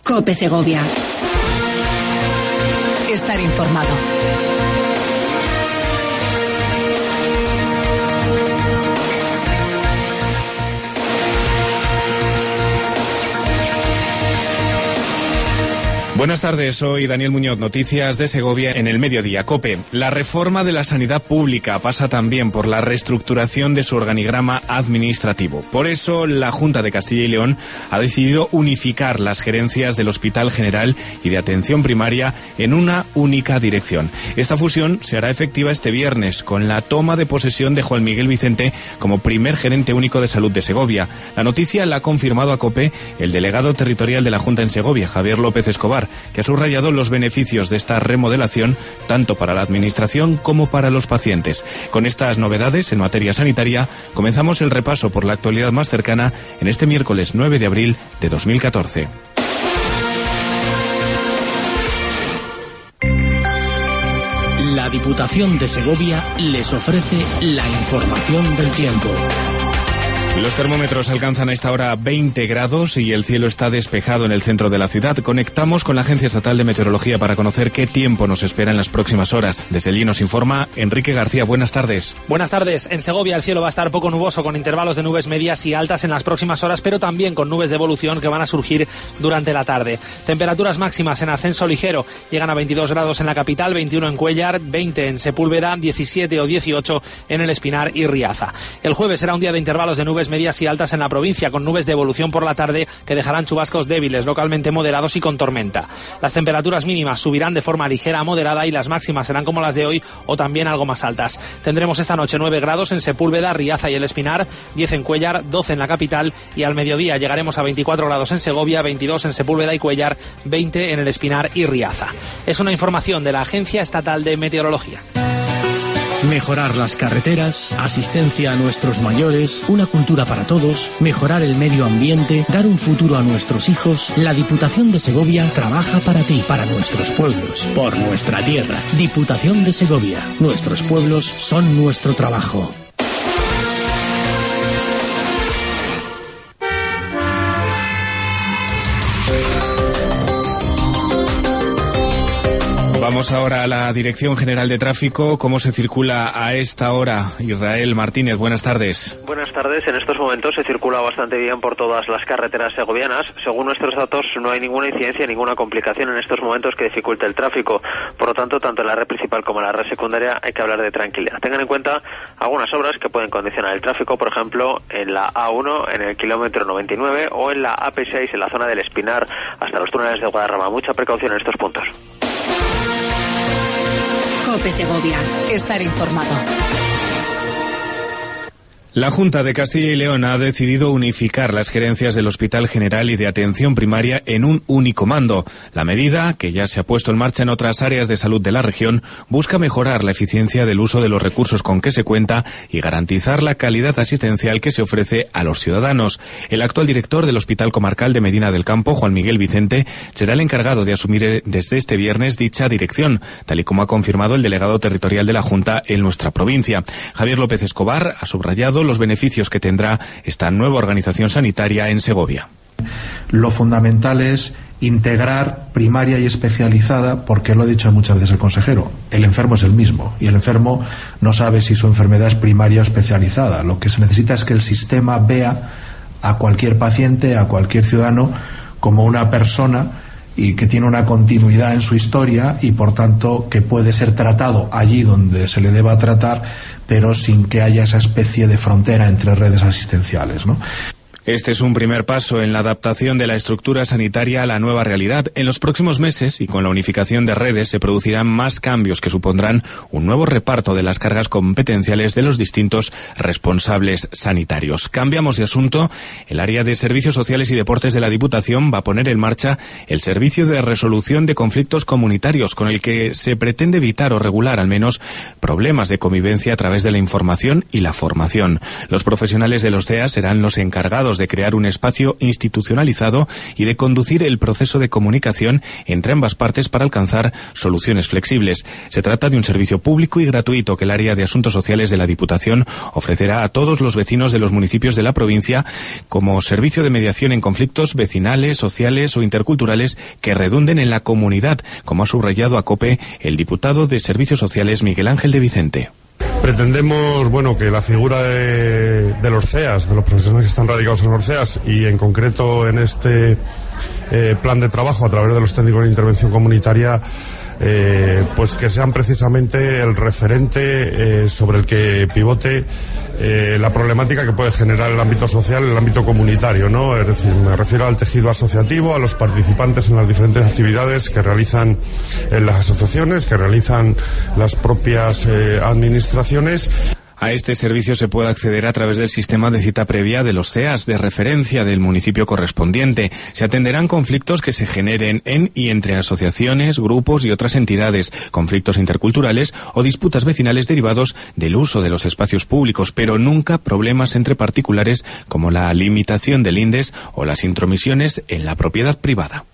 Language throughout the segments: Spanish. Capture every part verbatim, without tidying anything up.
COPE Segovia. Estar informado. Buenas tardes, soy Daniel Muñoz, noticias de Segovia en el mediodía. COPE. La reforma de la sanidad pública pasa también por la reestructuración de su organigrama administrativo. Por eso, la Junta de Castilla y León ha decidido unificar las gerencias del Hospital General y de Atención Primaria en una única dirección. Esta fusión se hará efectiva este viernes con la toma de posesión de Juan Miguel Vicente como primer gerente único de salud de Segovia. La noticia la ha confirmado a COPE el delegado territorial de la Junta en Segovia, Javier López Escobar, que ha subrayado los beneficios de esta remodelación tanto para la administración como para los pacientes. Con estas novedades en materia sanitaria, comenzamos el repaso por la actualidad más cercana en este miércoles nueve de abril de dos mil catorce. La Diputación de Segovia les ofrece la información del tiempo. Los termómetros alcanzan a esta hora veinte grados y el cielo está despejado en el centro de la ciudad. Conectamos con la Agencia Estatal de Meteorología para conocer qué tiempo nos espera en las próximas horas. Desde allí nos informa Enrique García. Buenas tardes. Buenas tardes. En Segovia el cielo va a estar poco nuboso con intervalos de nubes medias y altas en las próximas horas, pero también con nubes de evolución que van a surgir durante la tarde. Temperaturas máximas en ascenso ligero. Llegan a veintidós grados en la capital, veintiuno en Cuéllar, veinte en Sepúlveda, diecisiete o dieciocho en El Espinar y Riaza. El jueves será un día de intervalos de nubes medias y altas en la provincia, con nubes de evolución por la tarde que dejarán chubascos débiles, localmente moderados y con tormenta. Las temperaturas mínimas subirán de forma ligera a moderada y las máximas serán como las de hoy o también algo más altas. Tendremos esta noche nueve grados en Sepúlveda, Riaza y El Espinar, diez en Cuéllar, doce en la capital y al mediodía llegaremos a veinticuatro grados en Segovia, veintidós en Sepúlveda y Cuéllar, veinte en El Espinar y Riaza. Es una información de la Agencia Estatal de Meteorología. Mejorar las carreteras, asistencia a nuestros mayores, una cultura para todos, mejorar el medio ambiente, dar un futuro a nuestros hijos. La Diputación de Segovia trabaja para ti, para nuestros pueblos, por nuestra tierra. Diputación de Segovia. Nuestros pueblos son nuestro trabajo. Vamos ahora a la Dirección General de Tráfico. ¿Cómo se circula a esta hora? Israel Martínez, buenas tardes. Buenas tardes. En estos momentos se circula bastante bien por todas las carreteras segovianas. Según nuestros datos, no hay ninguna incidencia, ninguna complicación en estos momentos que dificulte el tráfico. Por lo tanto, tanto en la red principal como en la red secundaria hay que hablar de tranquilidad. Tengan en cuenta algunas obras que pueden condicionar el tráfico, por ejemplo, en la A uno, en el kilómetro noventa y nueve, o en la A P seis, en la zona del Espinar, hasta los túneles de Guadarrama. Mucha precaución en estos puntos. COPE Segovia. Estar informado. La Junta de Castilla y León ha decidido unificar las gerencias del Hospital General y de Atención Primaria en un único mando. La medida, que ya se ha puesto en marcha en otras áreas de salud de la región, busca mejorar la eficiencia del uso de los recursos con que se cuenta y garantizar la calidad asistencial que se ofrece a los ciudadanos. El actual director del Hospital Comarcal de Medina del Campo, Juan Miguel Vicente, será el encargado de asumir desde este viernes dicha dirección, tal y como ha confirmado el delegado territorial de la Junta en nuestra provincia. Javier López Escobar ha subrayado los beneficios que tendrá esta nueva organización sanitaria en Segovia. Lo fundamental es integrar primaria y especializada, porque lo ha dicho muchas veces el consejero, el enfermo es el mismo y el enfermo no sabe si su enfermedad es primaria o especializada. Lo que se necesita es que el sistema vea a cualquier paciente, a cualquier ciudadano, como una persona y que tiene una continuidad en su historia y por tanto que puede ser tratado allí donde se le deba tratar, pero sin que haya esa especie de frontera entre redes asistenciales, ¿no? Este es un primer paso en la adaptación de la estructura sanitaria a la nueva realidad. En los próximos meses y con la unificación de redes se producirán más cambios que supondrán un nuevo reparto de las cargas competenciales de los distintos responsables sanitarios. Cambiamos de asunto. El área de Servicios Sociales y Deportes de la Diputación va a poner en marcha el servicio de resolución de conflictos comunitarios, con el que se pretende evitar o regular al menos problemas de convivencia a través de la información y la formación. Los profesionales de los C E A serán los encargados encargados de crear un espacio institucionalizado y de conducir el proceso de comunicación entre ambas partes para alcanzar soluciones flexibles. Se trata de un servicio público y gratuito que el área de Asuntos Sociales de la Diputación ofrecerá a todos los vecinos de los municipios de la provincia como servicio de mediación en conflictos vecinales, sociales o interculturales que redunden en la comunidad, como ha subrayado a COPE el diputado de Servicios Sociales Miguel Ángel de Vicente. Pretendemos, bueno, que la figura de, de los C E A S, de los profesionales que están radicados en los C E A S y en concreto en este eh, plan de trabajo a través de los técnicos de intervención comunitaria, eh, pues que sean precisamente el referente eh, sobre el que pivote eh, la problemática que puede generar el ámbito social, el ámbito comunitario, ¿no? Es decir, me refiero al tejido asociativo, a los participantes en las diferentes actividades que realizan en las asociaciones, que realizan las propias eh, administraciones. A este servicio se puede acceder a través del sistema de cita previa de los C E A S de referencia del municipio correspondiente. Se atenderán conflictos que se generen en y entre asociaciones, grupos y otras entidades, conflictos interculturales o disputas vecinales derivados del uso de los espacios públicos, pero nunca problemas entre particulares como la limitación del INDES o las intromisiones en la propiedad privada.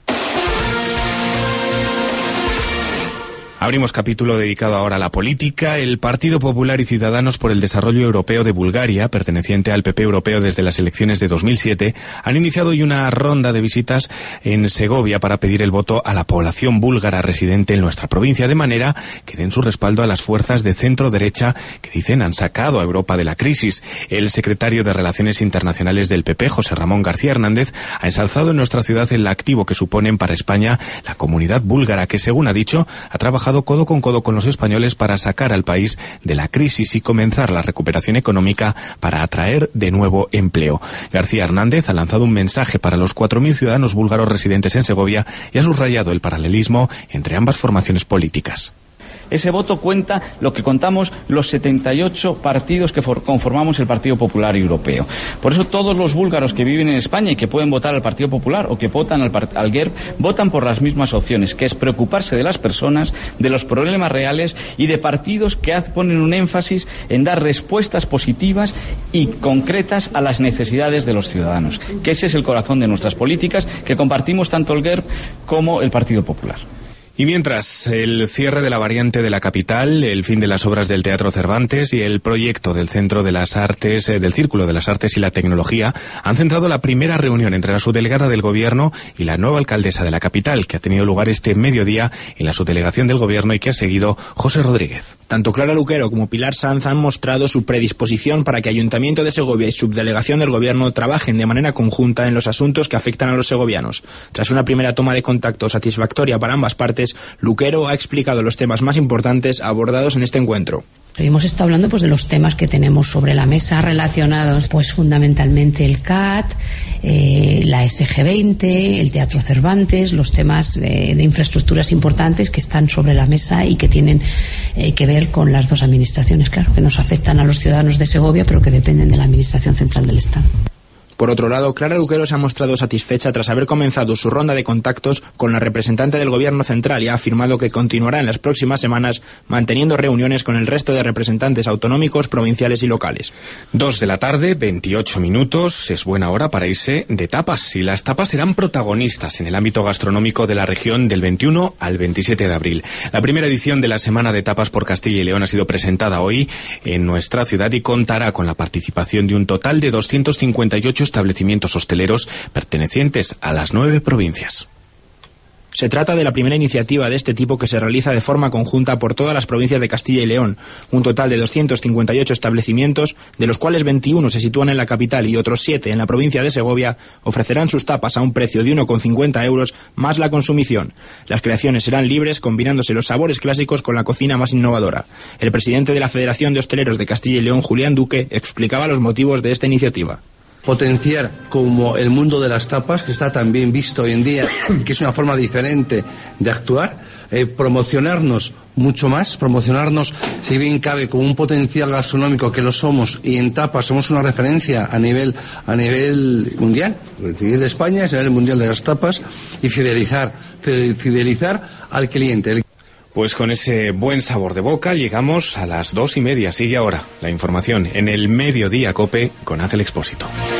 Abrimos capítulo dedicado ahora a la política. El Partido Popular y Ciudadanos por el Desarrollo Europeo de Bulgaria, perteneciente al P P europeo desde las elecciones de dos mil siete, han iniciado hoy una ronda de visitas en Segovia para pedir el voto a la población búlgara residente en nuestra provincia, de manera que den su respaldo a las fuerzas de centro-derecha que dicen han sacado a Europa de la crisis. El secretario de Relaciones Internacionales del P P, José Ramón García Hernández, ha ensalzado en nuestra ciudad el activo que suponen para España la comunidad búlgara, que, según ha dicho, ha trabajado codo con codo con los españoles para sacar al país de la crisis y comenzar la recuperación económica para atraer de nuevo empleo. García Hernández ha lanzado un mensaje para los cuatro mil ciudadanos búlgaros residentes en Segovia y ha subrayado el paralelismo entre ambas formaciones políticas. Ese voto cuenta lo que contamos los setenta y ocho partidos que conformamos el Partido Popular Europeo. Por eso todos los búlgaros que viven en España y que pueden votar al Partido Popular o que votan al, al G E R B votan por las mismas opciones, que es preocuparse de las personas, de los problemas reales y de partidos que ponen un énfasis en dar respuestas positivas y concretas a las necesidades de los ciudadanos, que ese es el corazón de nuestras políticas que compartimos tanto el G E R B como el Partido Popular. Y mientras, el cierre de la variante de la capital, el fin de las obras del Teatro Cervantes y el proyecto del Centro de las Artes, eh, del Círculo de las Artes y la Tecnología han centrado la primera reunión entre la subdelegada del Gobierno y la nueva alcaldesa de la capital, que ha tenido lugar este mediodía en la subdelegación del Gobierno y que ha seguido José Rodríguez. Tanto Clara Luquero como Pilar Sanz han mostrado su predisposición para que Ayuntamiento de Segovia y subdelegación del Gobierno trabajen de manera conjunta en los asuntos que afectan a los segovianos. Tras una primera toma de contacto satisfactoria para ambas partes, Luquero ha explicado los temas más importantes abordados en este encuentro. Hemos estado hablando pues de los temas que tenemos sobre la mesa relacionados pues fundamentalmente el C A T, eh, la S G veinte, el Teatro Cervantes, los temas de, de infraestructuras importantes que están sobre la mesa y que tienen eh, que ver con las dos administraciones, claro, que nos afectan a los ciudadanos de Segovia pero que dependen de la Administración Central del Estado. Por otro lado, Clara Luquero se ha mostrado satisfecha tras haber comenzado su ronda de contactos con la representante del Gobierno central y ha afirmado que continuará en las próximas semanas manteniendo reuniones con el resto de representantes autonómicos, provinciales y locales. Dos de la tarde, veintiocho minutos, es buena hora para irse de tapas. Y las tapas serán protagonistas en el ámbito gastronómico de la región del veintiuno al veintisiete de abril. La primera edición de la Semana de Tapas por Castilla y León ha sido presentada hoy en nuestra ciudad y contará con la participación de un total de doscientos cincuenta y ocho establecimientos hosteleros pertenecientes a las nueve provincias. Se trata de la primera iniciativa de este tipo que se realiza de forma conjunta por todas las provincias de Castilla y León. Un total de doscientos cincuenta y ocho establecimientos, de los cuales veintiuno se sitúan en la capital y otros siete en la provincia de Segovia, ofrecerán sus tapas a un precio de uno con cincuenta euros más la consumición. Las creaciones serán libres, combinándose los sabores clásicos con la cocina más innovadora. El presidente de la Federación de Hosteleros de Castilla y León, Julián Duque, explicaba los motivos de esta iniciativa. Potenciar como el mundo de las tapas, que está tan bien visto hoy en día, que es una forma diferente de actuar, eh, promocionarnos mucho más, promocionarnos, si bien cabe, como un potencial gastronómico que lo somos, y en tapas somos una referencia a nivel a nivel mundial, de España, es a nivel mundial de las tapas, y fidelizar, fidelizar al cliente. Pues con ese buen sabor de boca llegamos a las dos y media. Sigue ahora la información en el Mediodía COPE con Ángel Expósito.